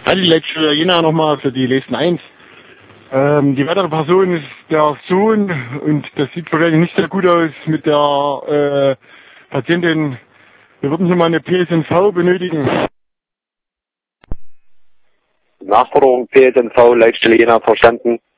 Hallo, Lecture Jena nochmal für die Lesen 1. Die weitere Person ist der Sohn und das sieht wahrscheinlich nicht sehr gut aus mit der Patientin. Wir würden hier mal eine PSNV benötigen. Nachforderung PSNV, Leitstelle Jena, verstanden.